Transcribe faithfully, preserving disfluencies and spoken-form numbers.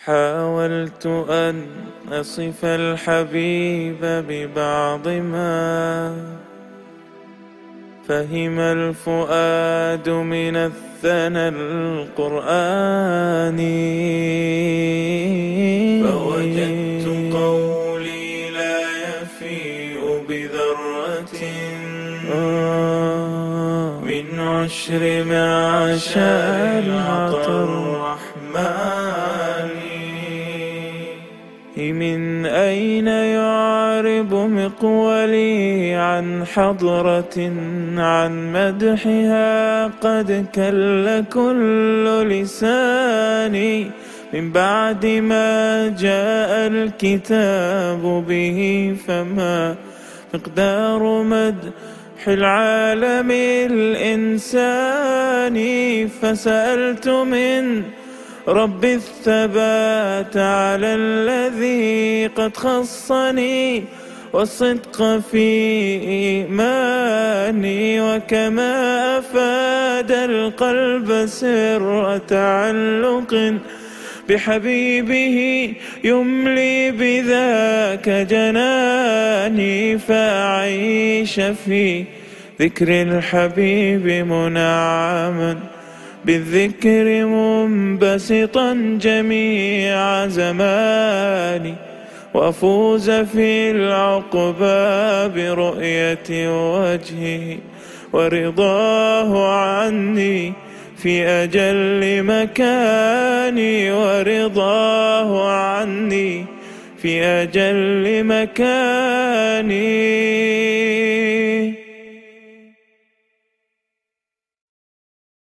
حاولت أن أصف الحبيب ببعض ما فهم الفؤاد من الثنى القرآني، فوجدت قولي لا يفيء بذرة من عشر ما شاء الرحمن. من أين يعرب مقولي عن حضرة عن مدحها قد كل كل لساني، من بعد ما جاء الكتاب به فما مقدار مدح العالم الإنساني. فسألت من رب الثبات على الذي قد خصني والصدق في إيماني، وكما أفاد القلب سر تعلق بحبيبه يملي بذاك جناني، فأعيش في ذكر الحبيب منعما بالذكر منبسطا جميع زماني، وأفوز في العقبى برؤية وجهه ورضاه عني في أجل مكاني، ورضاه عني في أجل مكاني.